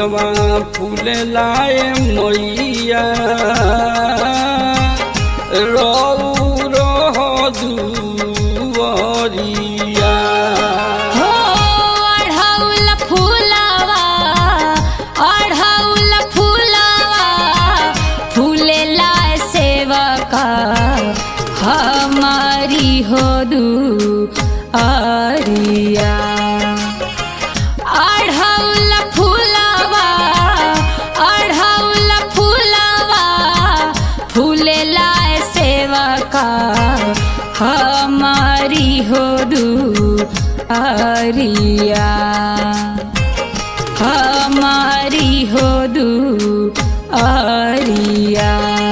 फूलवा फूल लाए मैया रौरो दुआरिया हो अढ़ौल फूलवा फूलेला सेवका हमारी हो दुआरिया अढ़ौल फूलवा फूलेला सेवका हमारी हो दुआरिया हमारी हो दुआरिया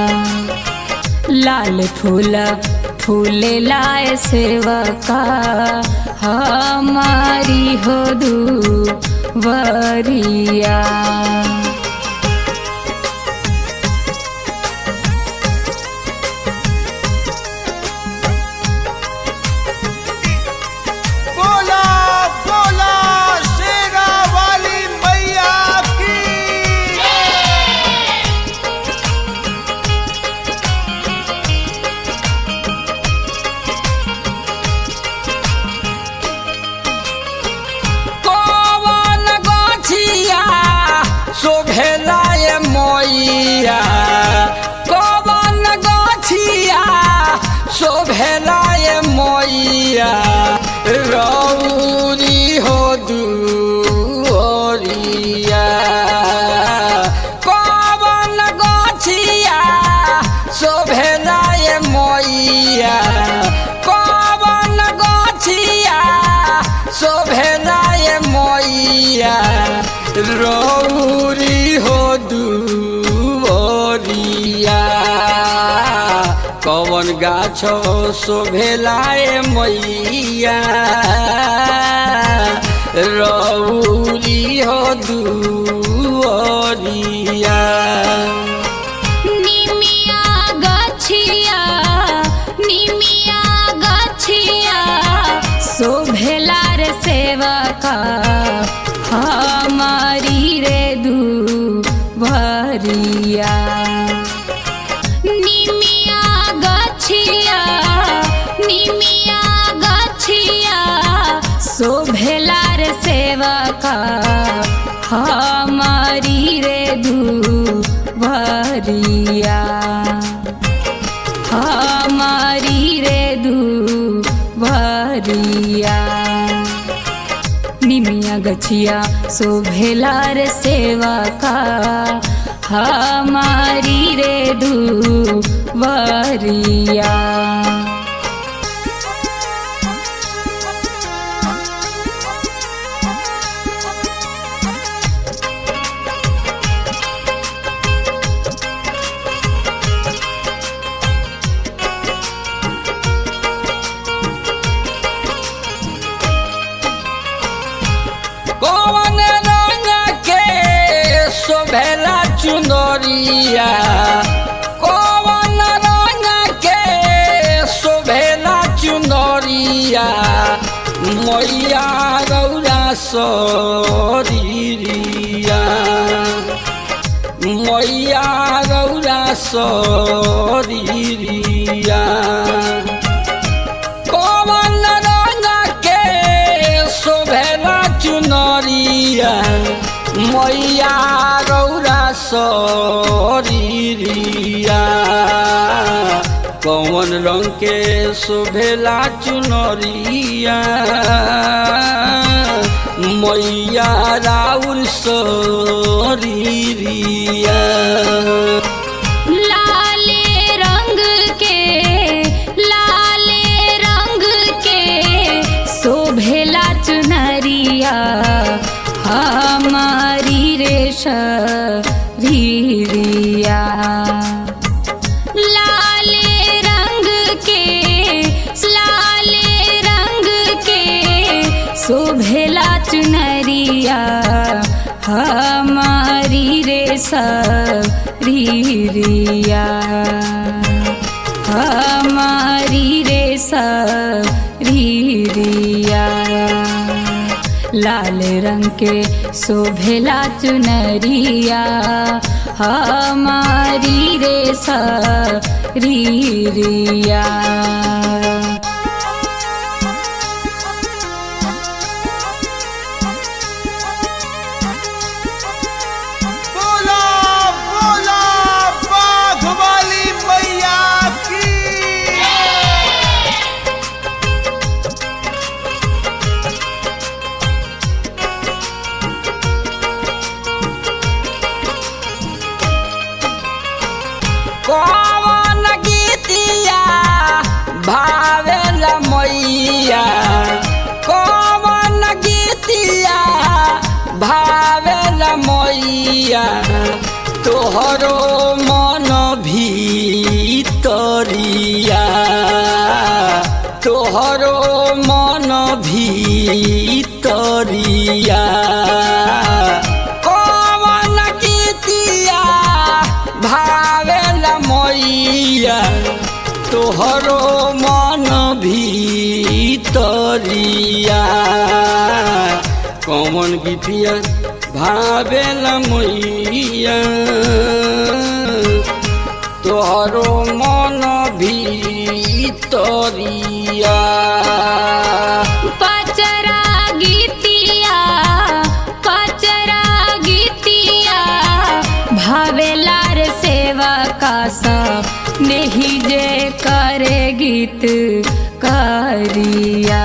लाल फूल फूलेला सेवका हमारी हो दुआरिया बोला बोला शेरा वाली मैया की कवन गछिया शोभेला मैया कवन गछिया शोभेला मैया रौरी हो दुआरिया कवन गछिया शोभेला मैया कवन गछिया शोभेला मैया रौरी हो दुआरिया कवन गाछ शोभेला मैया रौरी हो दुआरिया निमिया गछिया शोभेला रे सेवका हमारी रे दुआरिया निमिया गछिया शोभेला रे सेवका हमारी रे दुआरिया हमारी रे दुआरिया निमिया गछिया शोभेला रे सेवका हमारी रे दुआरिया कवन रंग के शोभेला चुनरिया कवन रंग के शोभेला चुनरिया मैया गौरा शरीरिया मैया गौरा शरीरिया कवन रंग के शोभेला चुनरिया मैया गौरा शरीरिया कवन रंग के शोभेला चुनरिया मैया राउर शरीरिया लाले रंग के शोभेला चुनरिया हमारी रे शरीरिया लाले रंग के शोभेला चुनरिया हमारी रे शरीरिया हमारी रे शरीरिया लाल रंग के शोभेला चुनरिया हमारी रे सरीरिया। बोला बोला बाघ वाली मैया की। कौन गीतिया भावेल मैया, कौन गीतिया भावेल मैया, तोहरो मन भीतरिया, तोहरो मन भीतरिया। कौन गीतिया भावेल मैया, तोहरो मन भीतरिया। कौन गीतिया भावेल मैया, तोहरो मन भीतरिया। पचरा गीतिया भावेला रे सेवा का सब नहीं जे करे गीत करिया।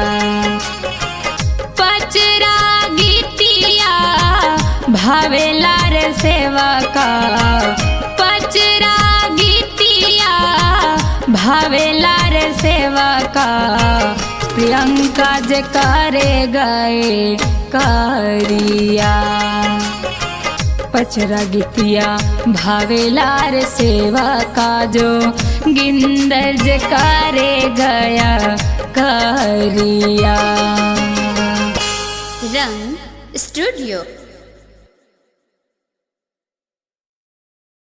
पचरा गीतिया भावेला रे सेवा का, पचरा गीतिया भावेला रे सेवा का। प्रियंका जे करे गए करिया। पचरा गीतिया भावेला रे सेवा का, जो गिंदर जे करे गया करिया। रंग स्टूडियो।